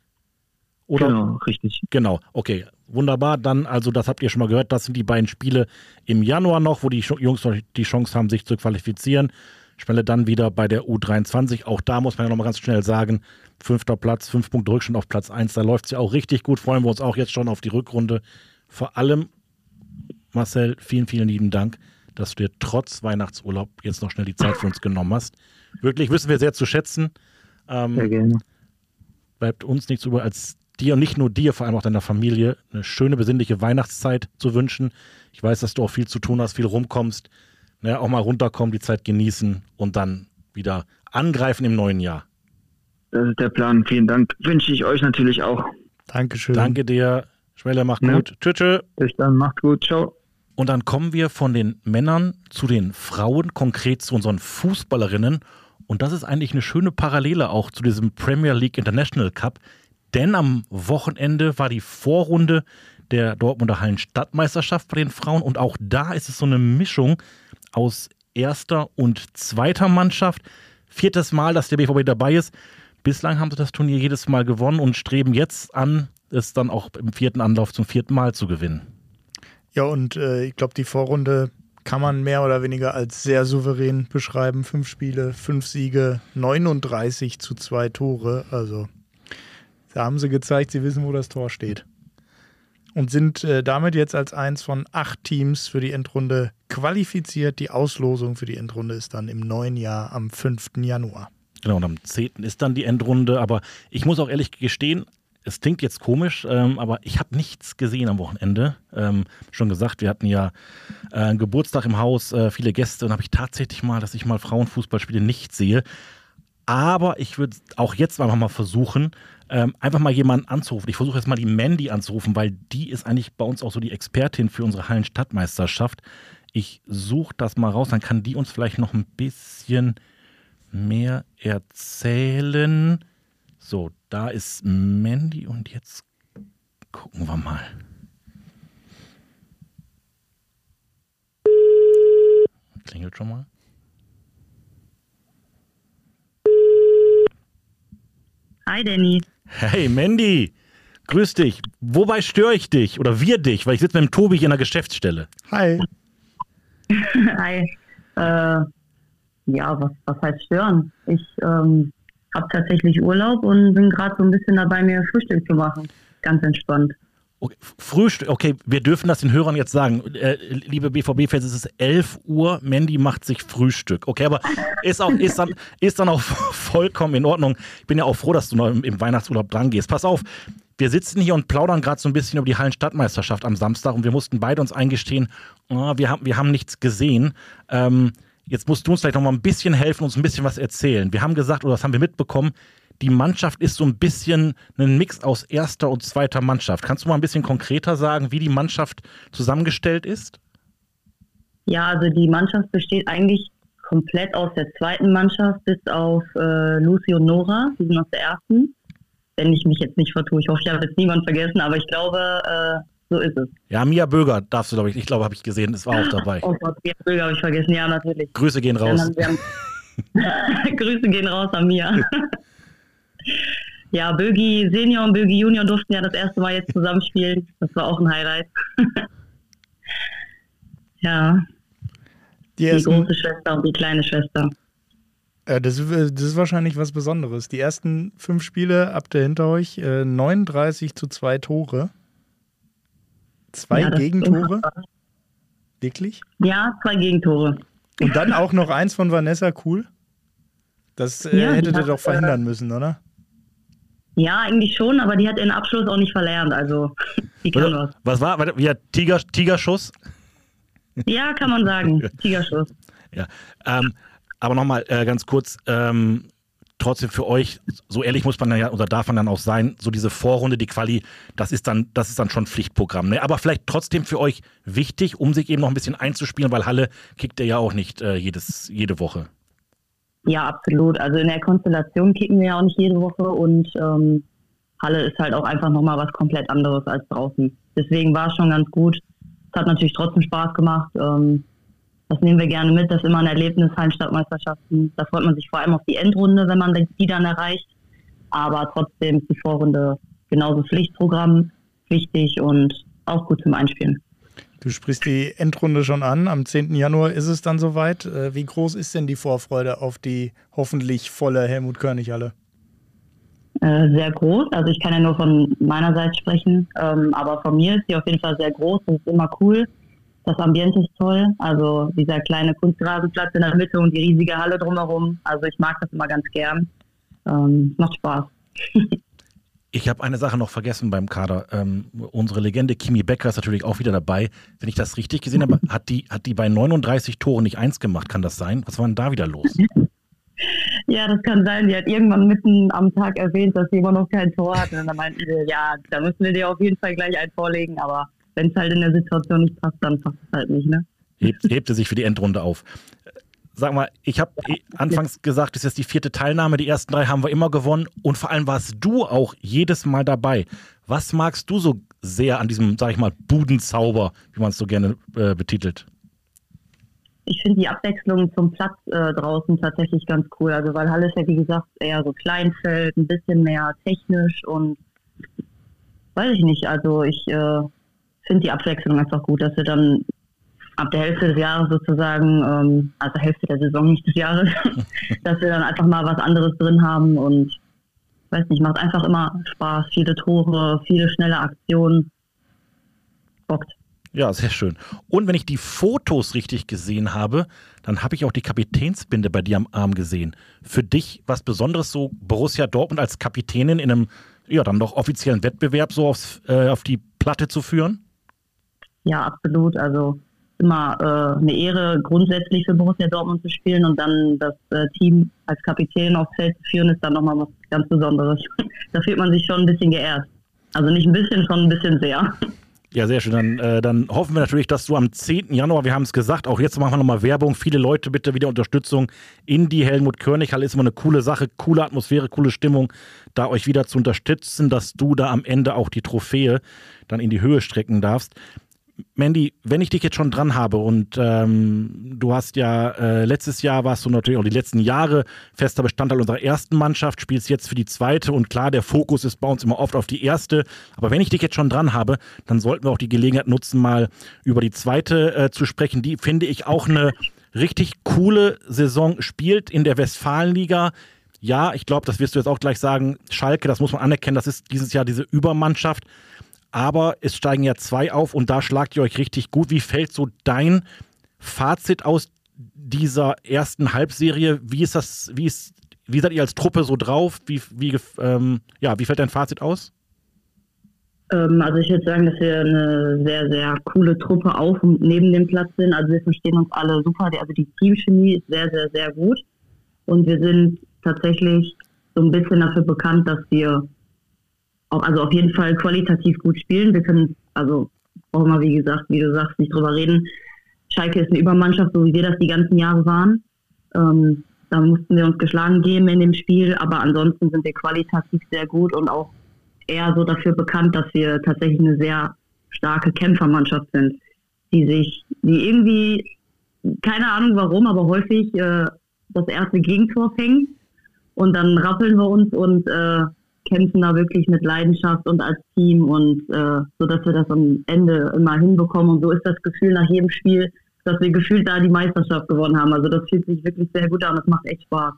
Oder? Genau, richtig. Genau, okay, wunderbar. Dann, also das habt ihr schon mal gehört, das sind die beiden Spiele im Januar noch, wo die Jungs noch die Chance haben, sich zu qualifizieren. Schmelle dann wieder bei der U dreiundzwanzig. Auch da muss man ja nochmal ganz schnell sagen, fünfter Platz, fünf Punkte Rückstand auf Platz eins, da läuft es ja auch richtig gut. Freuen wir uns auch jetzt schon auf die Rückrunde. Vor allem, Marcel, vielen, vielen lieben Dank, dass du dir trotz Weihnachtsurlaub jetzt noch schnell die Zeit für uns genommen hast. Wirklich wissen wir sehr zu schätzen. Ähm, sehr gerne. Bleibt uns nichts über, als dir und nicht nur dir, vor allem auch deiner Familie, eine schöne, besinnliche Weihnachtszeit zu wünschen. Ich weiß, dass du auch viel zu tun hast, viel rumkommst. Ne, auch mal runterkommen, die Zeit genießen und dann wieder angreifen im neuen Jahr. Das ist der Plan. Vielen Dank. Wünsche ich euch natürlich auch. Dankeschön. Danke dir. Schmelle, mach Ja. gut. Tschüss. Tschüss. Bis dann. Macht gut. Ciao. Und dann kommen wir von den Männern zu den Frauen, konkret zu unseren Fußballerinnen. Und das ist eigentlich eine schöne Parallele auch zu diesem Premier League International Cup. Denn am Wochenende war die Vorrunde der Dortmunder Hallen-Stadtmeisterschaft bei den Frauen. Und auch da ist es so eine Mischung aus erster und zweiter Mannschaft. Viertes Mal, dass der B V B dabei ist. Bislang haben sie das Turnier jedes Mal gewonnen und streben jetzt an, es dann auch im vierten Anlauf zum vierten Mal zu gewinnen. Ja, und äh, ich glaube, die Vorrunde kann man mehr oder weniger als sehr souverän beschreiben. Fünf Spiele, fünf Siege, neununddreißig zu zwei Tore. Also da haben sie gezeigt, sie wissen, wo das Tor steht. und sind äh, damit jetzt als eins von acht Teams für die Endrunde qualifiziert. Die Auslosung für die Endrunde ist dann im neuen Jahr am fünften Januar. Genau, und am zehnten ist dann die Endrunde, aber ich muss auch ehrlich gestehen, es klingt jetzt komisch, ähm, aber ich habe nichts gesehen am Wochenende. Ähm, schon gesagt, wir hatten ja äh, einen Geburtstag im Haus, äh, viele Gäste und habe ich tatsächlich mal, dass ich mal Frauenfußballspiele nicht sehe. Aber ich würde auch jetzt einfach mal versuchen, ähm, einfach mal jemanden anzurufen. Ich versuche jetzt mal die Mandy anzurufen, weil die ist eigentlich bei uns auch so die Expertin für unsere Hallenstadtmeisterschaft. Ich suche das mal raus, dann kann die uns vielleicht noch ein bisschen mehr erzählen. So, da ist Mandy und jetzt gucken wir mal. Klingelt schon mal. Hi Danny. Hey Mandy, grüß dich. Wobei störe ich dich oder wir dich? Weil ich sitze mit dem Tobi hier in der Geschäftsstelle. Hi. Hi. Äh, ja, was, was heißt stören? Ich ähm, habe tatsächlich Urlaub und bin gerade so ein bisschen dabei, mir Frühstück zu machen. Ganz entspannt. Okay, Frühstück, okay, wir dürfen das den Hörern jetzt sagen. Äh, liebe B V B-Fans, es ist elf Uhr, Mandy macht sich Frühstück. Okay, aber ist, auch, ist, dann, ist dann auch vollkommen in Ordnung. Ich bin ja auch froh, dass du noch im, im Weihnachtsurlaub dran gehst. Pass auf, wir sitzen hier und plaudern gerade so ein bisschen über die Hallenstadtmeisterschaft am Samstag und wir mussten beide uns eingestehen, oh, wir, haben, wir haben nichts gesehen. Ähm, jetzt musst du uns vielleicht noch mal ein bisschen helfen, uns ein bisschen was erzählen. Wir haben gesagt, oder das haben wir mitbekommen, die Mannschaft ist so ein bisschen ein Mix aus erster und zweiter Mannschaft. Kannst du mal ein bisschen konkreter sagen, wie die Mannschaft zusammengestellt ist? Ja, also die Mannschaft besteht eigentlich komplett aus der zweiten Mannschaft, bis auf äh, Lucy und Nora, die sind aus der ersten. Wenn ich mich jetzt nicht vertue, ich hoffe, ich habe jetzt niemanden vergessen, aber ich glaube, äh, so ist es. Ja, Mia Böger darfst du, glaube ich, ich glaube, habe ich gesehen, das war auch dabei. Oh Gott, Mia Böger habe ich vergessen, ja, natürlich. Grüße gehen raus. Grüße gehen raus an Mia. Ja, Bögi Senior und Bögi Junior durften ja das erste Mal jetzt zusammenspielen. Das war auch ein Highlight. Ja, die, die ersten, große Schwester und die kleine Schwester. Äh, das, das ist wahrscheinlich was Besonderes. Die ersten fünf Spiele habt ihr hinter euch, äh, neununddreißig zu zwei Tore. Zwei ja, Gegentore? Wirklich? Ja, zwei Gegentore. Und dann auch noch eins von Vanessa Kuhl? Das äh, ja, hättet ihr hat, doch verhindern müssen, oder? Ja, eigentlich schon, aber die hat ihren Abschluss auch nicht verlernt. Also, die kann was. Was war? Warte, ja, Tiger, Tigerschuss? Ja, kann man sagen. Tigerschuss. Ja, ähm, aber nochmal äh, ganz kurz, ähm, trotzdem für euch, so ehrlich muss man dann ja, oder darf man dann auch sein, so diese Vorrunde, die Quali, das ist dann, das ist dann schon Pflichtprogramm. Ne? Aber vielleicht trotzdem für euch wichtig, um sich eben noch ein bisschen einzuspielen, weil Halle kickt ihr ja auch nicht äh, jedes, jede Woche. Ja, absolut. Also in der Konstellation kicken wir ja auch nicht jede Woche und ähm, Halle ist halt auch einfach nochmal was komplett anderes als draußen. Deswegen war es schon ganz gut. Es hat natürlich trotzdem Spaß gemacht. Ähm, das nehmen wir gerne mit. Das ist immer ein Erlebnis, Hallenstadtmeisterschaften. Da freut man sich vor allem auf die Endrunde, wenn man die dann erreicht. Aber trotzdem ist die Vorrunde genauso Pflichtprogramm, wichtig und auch gut zum Einspielen. Du sprichst die Endrunde schon an. Am zehnten Januar ist es dann soweit. Wie groß ist denn die Vorfreude auf die hoffentlich volle Helmut-Körnig-Halle? Äh, sehr groß. Also ich kann ja nur von meiner Seite sprechen. Ähm, aber von mir ist sie auf jeden Fall sehr groß. Das ist immer cool. Das Ambiente ist toll. Also dieser kleine Kunstrasenplatz in der Mitte und die riesige Halle drumherum. Also ich mag das immer ganz gern. Ähm, macht Spaß. Ich habe eine Sache noch vergessen beim Kader. Ähm, unsere Legende Kimi Becker ist natürlich auch wieder dabei. Wenn ich das richtig gesehen habe, hat die, hat die bei neununddreißig Toren nicht eins gemacht. Kann das sein? Was war denn da wieder los? Ja, das kann sein. Die hat irgendwann mitten am Tag erwähnt, dass sie immer noch kein Tor hat. Und dann meinten wir, ja, da müssen wir dir auf jeden Fall gleich ein vorlegen. Aber wenn es halt in der Situation nicht passt, dann passt es halt nicht, ne? Hebt, hebt sie sich für die Endrunde auf. Sag mal, ich habe anfangs gesagt, das ist jetzt die vierte Teilnahme. Die ersten drei haben wir immer gewonnen. Und vor allem warst du auch jedes Mal dabei. Was magst du so sehr an diesem, sag ich mal, Budenzauber, wie man es so gerne äh, betitelt? Ich finde die Abwechslung zum Platz äh, draußen tatsächlich ganz cool. Also weil Halle ist ja, wie gesagt, eher so Kleinfeld, ein bisschen mehr technisch und weiß ich nicht. Also ich äh, finde die Abwechslung einfach gut, dass wir dann ab der Hälfte des Jahres sozusagen, ähm, also Hälfte der Saison, nicht des Jahres, dass wir dann einfach mal was anderes drin haben und weiß nicht, macht einfach immer Spaß, viele Tore, viele schnelle Aktionen. bockt. Ja, sehr schön. Und wenn ich die Fotos richtig gesehen habe, dann habe ich auch die Kapitänsbinde bei dir am Arm gesehen. Für dich was Besonderes, so Borussia Dortmund als Kapitänin in einem, ja, dann doch offiziellen Wettbewerb so aufs, äh, auf die Platte zu führen? Ja, absolut. Also immer äh, eine Ehre, grundsätzlich für Borussia Dortmund zu spielen und dann das äh, Team als Kapitän aufs Feld zu führen, ist dann nochmal was ganz Besonderes. Da fühlt man sich schon ein bisschen geehrt. Also nicht ein bisschen, schon ein bisschen sehr. Ja, sehr schön. Dann, äh, dann hoffen wir natürlich, dass du am zehnten Januar, wir haben es gesagt, auch jetzt machen wir nochmal Werbung, viele Leute bitte wieder Unterstützung in die Helmut-Körnig-Halle. Ist immer eine coole Sache, coole Atmosphäre, coole Stimmung, da euch wieder zu unterstützen, dass du da am Ende auch die Trophäe dann in die Höhe strecken darfst. Mandy, wenn ich dich jetzt schon dran habe und ähm, du hast ja äh, letztes Jahr warst du natürlich auch die letzten Jahre fester Bestandteil unserer ersten Mannschaft, spielst jetzt für die zweite und klar, der Fokus ist bei uns immer oft auf die erste, aber wenn ich dich jetzt schon dran habe, dann sollten wir auch die Gelegenheit nutzen, mal über die zweite äh, zu sprechen. Die finde ich auch eine richtig coole Saison spielt in der Westfalenliga. Ja, ich glaube, das wirst du jetzt auch gleich sagen, Schalke, das muss man anerkennen, das ist dieses Jahr diese Übermannschaft. Aber es steigen ja zwei auf und da schlagt ihr euch richtig gut. Wie fällt so dein Fazit aus dieser ersten Halbserie? Wie ist das, wie ist, wie seid ihr als Truppe so drauf? Wie, wie, ähm, ja, wie fällt dein Fazit aus? Ähm, also ich würde sagen, dass wir eine sehr, sehr coole Truppe auf und neben dem Platz sind. Also wir verstehen uns alle super. Also die Teamchemie ist sehr, sehr, sehr gut. Und wir sind tatsächlich so ein bisschen dafür bekannt, dass wir also auf jeden Fall qualitativ gut spielen. Wir können, also auch immer, wie gesagt, wie du sagst, nicht drüber reden. Schalke ist eine Übermannschaft, so wie wir das die ganzen Jahre waren. Ähm, da mussten wir uns geschlagen geben in dem Spiel, aber ansonsten sind wir qualitativ sehr gut und auch eher so dafür bekannt, dass wir tatsächlich eine sehr starke Kämpfermannschaft sind, die sich, die irgendwie, keine Ahnung warum, aber häufig äh, das erste Gegentor fängt und dann rappeln wir uns und äh, kämpfen da wirklich mit Leidenschaft und als Team und äh, so, dass wir das am Ende immer hinbekommen. Und so ist das Gefühl nach jedem Spiel, dass wir gefühlt da die Meisterschaft gewonnen haben. Also das fühlt sich wirklich sehr gut an. Das macht echt Spaß.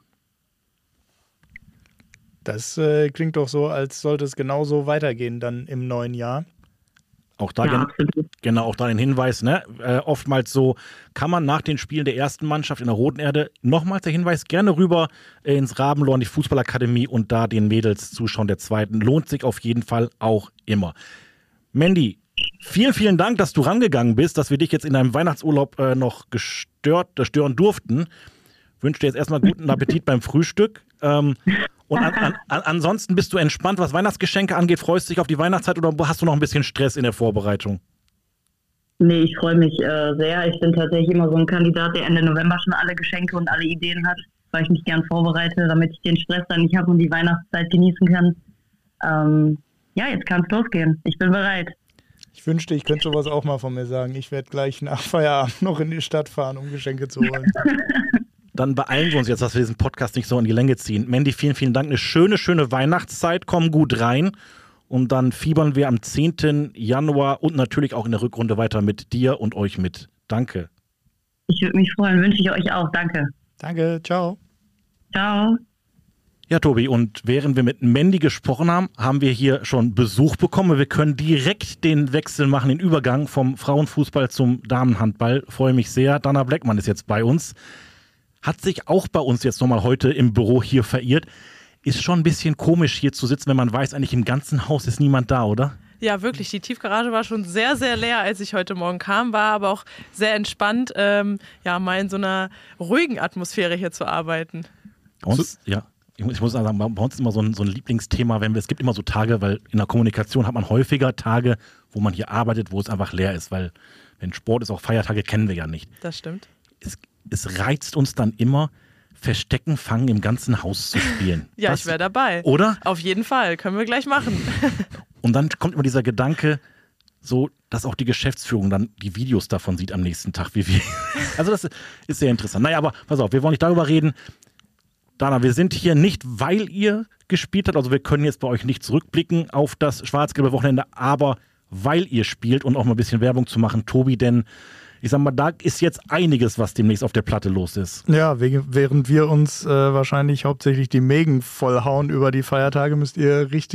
Das äh, klingt doch so, als sollte es genauso weitergehen dann im neuen Jahr. Auch da, Ja, gen- genau, auch da den Hinweis, ne? Äh, oftmals so, kann man nach den Spielen der ersten Mannschaft in der Roten Erde nochmals der Hinweis, gerne rüber äh, ins Rabenlohr, in die Fußballakademie und da den Mädels zuschauen der zweiten. Lohnt sich auf jeden Fall auch immer. Mandy, vielen, vielen Dank, dass du rangegangen bist, dass wir dich jetzt in deinem Weihnachtsurlaub äh, noch gestört, äh, stören durften. Wünsche dir jetzt erstmal guten Appetit beim Frühstück. Ähm, und an, an, an, ansonsten bist du entspannt, was Weihnachtsgeschenke angeht. Freust du dich auf die Weihnachtszeit oder hast du noch ein bisschen Stress in der Vorbereitung? Nee, ich freue mich äh, sehr. Ich bin tatsächlich immer so ein Kandidat, der Ende November schon alle Geschenke und alle Ideen hat, weil ich mich gern vorbereite, damit ich den Stress dann nicht habe und die Weihnachtszeit genießen kann. Ähm, ja, jetzt kann es losgehen. Ich bin bereit. Ich wünschte, ich könnte sowas auch mal von mir sagen. Ich werde gleich nach Feierabend noch in die Stadt fahren, um Geschenke zu holen. Dann beeilen wir uns jetzt, dass wir diesen Podcast nicht so in die Länge ziehen. Mandy, vielen, vielen Dank. Eine schöne, schöne Weihnachtszeit. Komm gut rein. Und dann fiebern wir am zehnten Januar und natürlich auch in der Rückrunde weiter mit dir und euch mit. Danke. Ich würde mich freuen. Wünsche ich euch auch. Danke. Danke, ciao. Ciao. Ja, Tobi, und während wir mit Mandy gesprochen haben, haben wir hier schon Besuch bekommen. Wir können direkt den Wechsel machen, den Übergang vom Frauenfußball zum Damenhandball. Freue mich sehr. Dana Bleckmann ist jetzt bei uns. Hat sich auch bei uns jetzt nochmal heute im Büro hier verirrt. Ist schon ein bisschen komisch, hier zu sitzen, wenn man weiß, eigentlich im ganzen Haus ist niemand da, oder? Ja, wirklich. Die Tiefgarage war schon sehr, sehr leer, als ich heute Morgen kam, war aber auch sehr entspannt, ähm, ja, mal in so einer ruhigen Atmosphäre hier zu arbeiten. Bei uns, ja, ich muss sagen, bei uns ist immer so ein, so ein Lieblingsthema, wenn wir, es gibt immer so Tage, weil in der Kommunikation hat man häufiger Tage, wo man hier arbeitet, wo es einfach leer ist, weil wenn Sport ist, auch Feiertage kennen wir ja nicht. Das stimmt. Es, es reizt uns dann immer, Verstecken, Fangen im ganzen Haus zu spielen. Ja, das, ich wäre dabei. Oder? Auf jeden Fall. Können wir gleich machen. Und dann kommt immer dieser Gedanke, so, dass auch die Geschäftsführung dann die Videos davon sieht am nächsten Tag, wie wir. Also das ist sehr interessant. Naja, aber pass auf, wir wollen nicht darüber reden. Dana, wir sind hier nicht, weil ihr gespielt habt. Also wir können jetzt bei euch nicht zurückblicken auf das schwarz-gelbe Wochenende, aber weil ihr spielt und auch mal ein bisschen Werbung zu machen, Tobi, denn ich sag mal, da ist jetzt einiges, was demnächst auf der Platte los ist. Ja, während wir uns äh, wahrscheinlich hauptsächlich die Mägen vollhauen über die Feiertage, müsst ihr richtig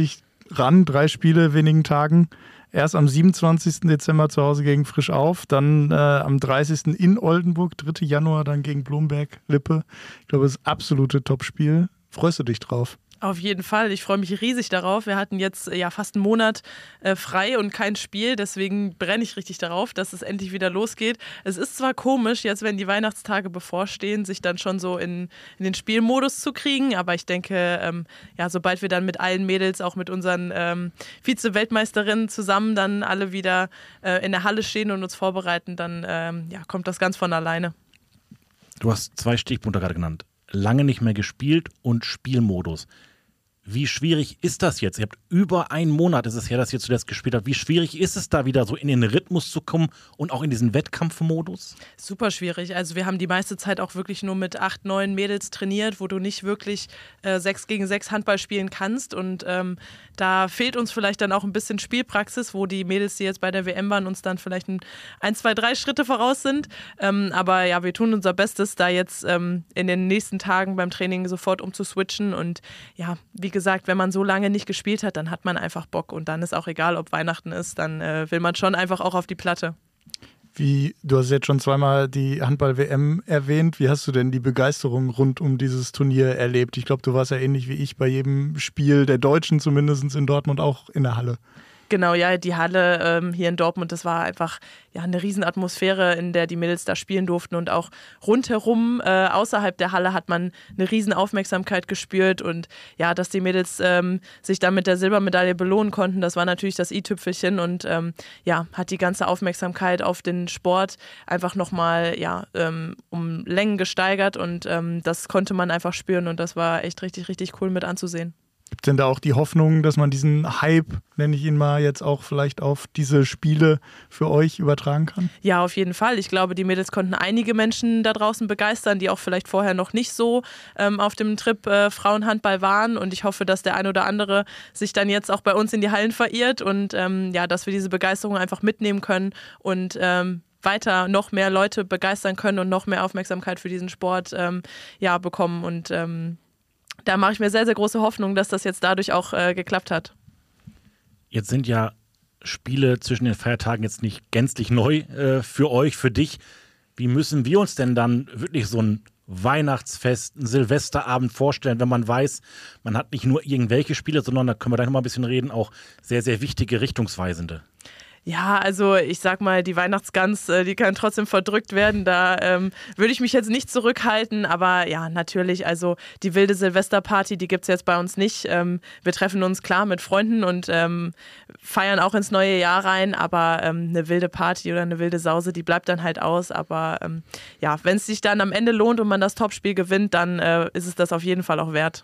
ran, drei Spiele, wenigen Tagen. Erst am siebenundzwanzigsten Dezember zu Hause gegen Frisch Auf, dann äh, am dreißigsten in Oldenburg, dritter Januar dann gegen Blomberg, Lippe. Ich glaube, das ist absolute Topspiel. Freust du dich drauf? Auf jeden Fall. Ich freue mich riesig darauf. Wir hatten jetzt ja fast einen Monat äh, frei und kein Spiel. Deswegen brenne ich richtig darauf, dass es endlich wieder losgeht. Es ist zwar komisch, jetzt wenn die Weihnachtstage bevorstehen, sich dann schon so in, in den Spielmodus zu kriegen. Aber ich denke, ähm, ja, sobald wir dann mit allen Mädels, auch mit unseren ähm, Vize-Weltmeisterinnen zusammen dann alle wieder äh, in der Halle stehen und uns vorbereiten, dann ähm, ja, kommt das ganz von alleine. Du hast zwei Stichpunkte gerade genannt. Lange nicht mehr gespielt und Spielmodus. Wie schwierig ist das jetzt? Ihr habt über einen Monat, ist es her, dass ihr zuletzt gespielt habt. Wie schwierig ist es da wieder so in den Rhythmus zu kommen und auch in diesen Wettkampfmodus? Super schwierig. Also wir haben die meiste Zeit auch wirklich nur mit acht, neun Mädels trainiert, wo du nicht wirklich äh, sechs gegen sechs Handball spielen kannst. Und ähm, da fehlt uns vielleicht dann auch ein bisschen Spielpraxis, wo die Mädels, die jetzt bei der W M waren, uns dann vielleicht ein, ein zwei, drei Schritte voraus sind. Ähm, aber ja, wir tun unser Bestes, da jetzt ähm, in den nächsten Tagen beim Training sofort umzuswitchen. Und ja, wie gesagt, gesagt, wenn man so lange nicht gespielt hat, dann hat man einfach Bock und dann ist auch egal, ob Weihnachten ist, dann äh, will man schon einfach auch auf die Platte. Wie, du hast jetzt schon zweimal die Handball-W M erwähnt. Wie hast du denn die Begeisterung rund um dieses Turnier erlebt? Ich glaube, du warst ja ähnlich wie ich bei jedem Spiel der Deutschen, zumindest in Dortmund, auch in der Halle. Genau, ja, die Halle ähm, hier in Dortmund, das war einfach ja, eine Riesenatmosphäre, in der die Mädels da spielen durften und auch rundherum, äh, außerhalb der Halle hat man eine Riesenaufmerksamkeit gespürt und ja, dass die Mädels ähm, sich dann mit der Silbermedaille belohnen konnten, das war natürlich das i-Tüpfelchen und ähm, ja, hat die ganze Aufmerksamkeit auf den Sport einfach nochmal ja, ähm, um Längen gesteigert und ähm, das konnte man einfach spüren und das war echt richtig, richtig cool mit anzusehen. Gibt es denn da auch die Hoffnung, dass man diesen Hype, nenne ich ihn mal, jetzt auch vielleicht auf diese Spiele für euch übertragen kann? Ja, auf jeden Fall. Ich glaube, die Mädels konnten einige Menschen da draußen begeistern, die auch vielleicht vorher noch nicht so ähm, auf dem Trip äh, Frauenhandball waren. Und ich hoffe, dass der ein oder andere sich dann jetzt auch bei uns in die Hallen verirrt und ähm, ja, dass wir diese Begeisterung einfach mitnehmen können und ähm, weiter noch mehr Leute begeistern können und noch mehr Aufmerksamkeit für diesen Sport ähm, ja, bekommen. Und ähm, da mache ich mir sehr, sehr große Hoffnung, dass das jetzt dadurch auch äh, geklappt hat. Jetzt sind ja Spiele zwischen den Feiertagen jetzt nicht gänzlich neu äh, für euch, für dich. Wie müssen wir uns denn dann wirklich so ein Weihnachtsfest, einen Silvesterabend vorstellen, wenn man weiß, man hat nicht nur irgendwelche Spiele, sondern, da können wir gleich noch mal ein bisschen reden, auch sehr, sehr wichtige, richtungsweisende? Ja, also ich sag mal, die Weihnachtsgans, die kann trotzdem verdrückt werden. Da ähm, würde ich mich jetzt nicht zurückhalten. Aber ja, natürlich, also die wilde Silvesterparty, die gibt es jetzt bei uns nicht. Ähm, wir treffen uns klar mit Freunden und ähm, feiern auch ins neue Jahr rein. Aber ähm, eine wilde Party oder eine wilde Sause, die bleibt dann halt aus. Aber ähm, ja, wenn es sich dann am Ende lohnt und man das Topspiel gewinnt, dann äh, ist es das auf jeden Fall auch wert.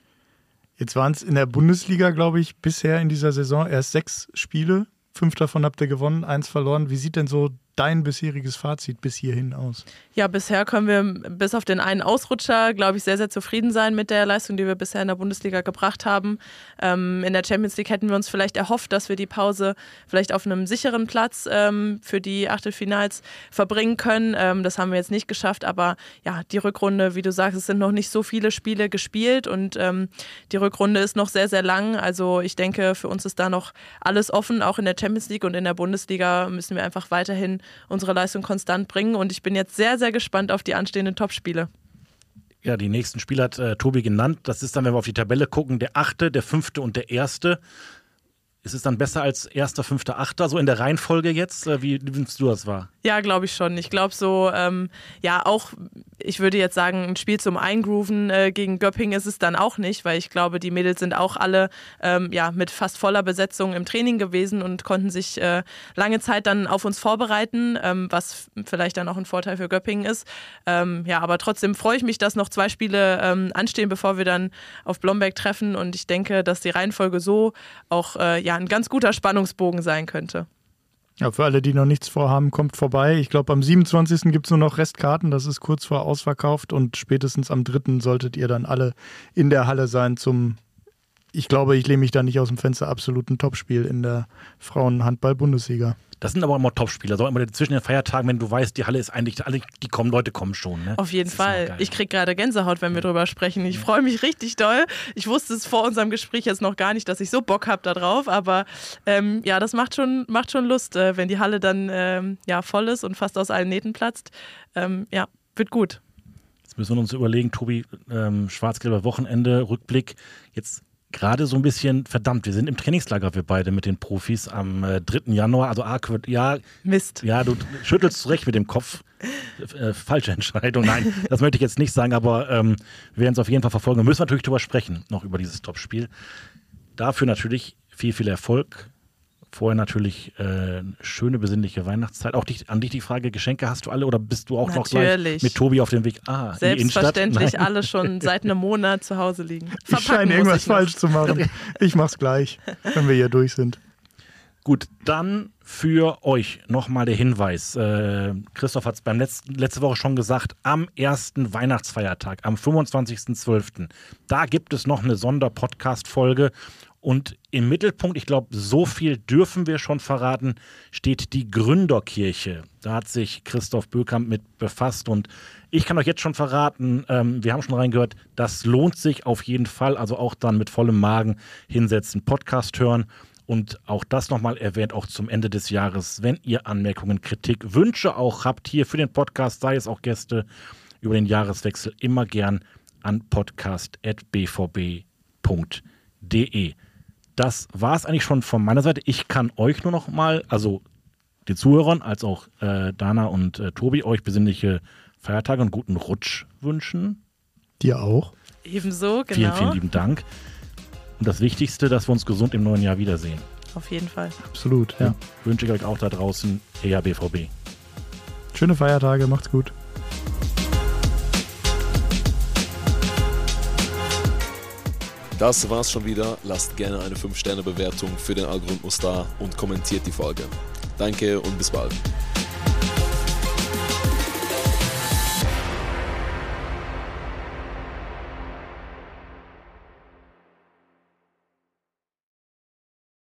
Jetzt waren es in der Bundesliga, glaube ich, bisher in dieser Saison erst sechs Spiele. Fünf davon habt ihr gewonnen, eins verloren. Wie sieht denn so dein bisheriges Fazit bis hierhin aus? Ja, bisher können wir bis auf den einen Ausrutscher, glaube ich, sehr, sehr zufrieden sein mit der Leistung, die wir bisher in der Bundesliga gebracht haben. Ähm, in der Champions League hätten wir uns vielleicht erhofft, dass wir die Pause vielleicht auf einem sicheren Platz ähm, für die Achtelfinals verbringen können. Ähm, das haben wir jetzt nicht geschafft, aber ja, die Rückrunde, wie du sagst, es sind noch nicht so viele Spiele gespielt und ähm, die Rückrunde ist noch sehr, sehr lang. Also ich denke, für uns ist da noch alles offen, auch in der Champions League und in der Bundesliga müssen wir einfach weiterhin unsere Leistung konstant bringen und ich bin jetzt sehr, sehr gespannt auf die anstehenden Topspiele. Ja, die nächsten Spiele hat äh, Tobi genannt. Das ist dann, wenn wir auf die Tabelle gucken, der achte, der fünfte und der erste. Ist es dann besser als erster, fünfter, achter, so in der Reihenfolge jetzt? Wie nimmst du das wahr? Ja, glaube ich schon. Ich glaube so, ähm, ja auch, ich würde jetzt sagen, ein Spiel zum Eingrooven äh, gegen Göppingen ist es dann auch nicht, weil ich glaube, die Mädels sind auch alle ähm, ja, mit fast voller Besetzung im Training gewesen und konnten sich äh, lange Zeit dann auf uns vorbereiten, ähm, was vielleicht dann auch ein Vorteil für Göppingen ist. Ähm, ja, aber trotzdem freue ich mich, dass noch zwei Spiele ähm, anstehen, bevor wir dann auf Blomberg treffen und ich denke, dass die Reihenfolge so auch äh, ja, ein ganz guter Spannungsbogen sein könnte. Ja, für alle, die noch nichts vorhaben, kommt vorbei. Ich glaube, am siebenundzwanzigsten gibt es nur noch Restkarten. Das ist kurz vor ausverkauft und spätestens am dritten solltet ihr dann alle in der Halle sein zum, ich glaube, ich lehne mich da nicht aus dem Fenster, absoluten Topspiel in der Frauenhandball-Bundesliga. Das sind aber immer Topspieler. So immer zwischen den Feiertagen, wenn du weißt, die Halle ist eigentlich, alle, die kommen, Leute kommen schon. Ne? Auf jeden Fall. Ich kriege gerade Gänsehaut, wenn wir drüber sprechen. Ich freue mich richtig doll. Ich wusste es vor unserem Gespräch jetzt noch gar nicht, dass ich so Bock habe da drauf. Aber ähm, ja, das macht schon, macht schon Lust, äh, wenn die Halle dann ähm, ja, voll ist und fast aus allen Nähten platzt. Ähm, ja, wird gut. Jetzt müssen wir uns überlegen, Tobi, ähm, schwarz-gelber Wochenende, Rückblick. Jetzt gerade so ein bisschen, verdammt, wir sind im Trainingslager, wir beide mit den Profis am äh, dritten Januar. Also, ah, ja. Mist. Ja, du schüttelst zurecht mit dem Kopf. Äh, falsche Entscheidung. Nein, das möchte ich jetzt nicht sagen, aber ähm, wir werden es auf jeden Fall verfolgen. Wir müssen natürlich drüber sprechen, noch über dieses Topspiel. Dafür natürlich viel, viel Erfolg. Vorher natürlich äh, schöne, besinnliche Weihnachtszeit. Auch dich, an dich die Frage, Geschenke hast du alle oder bist du auch natürlich. noch gleich mit Tobi auf dem Weg? Ah, selbstverständlich alle schon seit einem Monat zu Hause liegen. Verpacken ich scheine irgendwas ich falsch zu machen. Ich mach's gleich, wenn wir hier durch sind. Gut, dann für euch nochmal der Hinweis. Äh, Christoph hat es beim letzten, letzte Woche schon gesagt, am ersten Weihnachtsfeiertag, am fünfundzwanzigsten zwölften Da gibt es noch eine Sonderpodcast-Folge. Und im Mittelpunkt, ich glaube, so viel dürfen wir schon verraten, steht die Gründerkirche. Da hat sich Christoph Bökamp mit befasst. Und ich kann euch jetzt schon verraten, ähm, wir haben schon reingehört, das lohnt sich auf jeden Fall. Also auch dann mit vollem Magen hinsetzen, Podcast hören. Und auch das nochmal erwähnt, auch zum Ende des Jahres, wenn ihr Anmerkungen, Kritik, Wünsche auch habt hier für den Podcast, sei es auch Gäste über den Jahreswechsel, immer gern an podcast at b v b punkt d e. Das war es eigentlich schon von meiner Seite. Ich kann euch nur noch mal, also den Zuhörern, als auch äh, Dana und äh, Tobi, euch besinnliche Feiertage und guten Rutsch wünschen. Dir auch. Ebenso, genau. Vielen, vielen lieben Dank. Und das Wichtigste, dass wir uns gesund im neuen Jahr wiedersehen. Auf jeden Fall. Absolut, ja. Wünsche ich euch auch da draußen, E A B V B. Schöne Feiertage, macht's gut. Das war's schon wieder. Lasst gerne eine fünf Sterne Bewertung für den Algorithmus da und kommentiert die Folge. Danke und bis bald.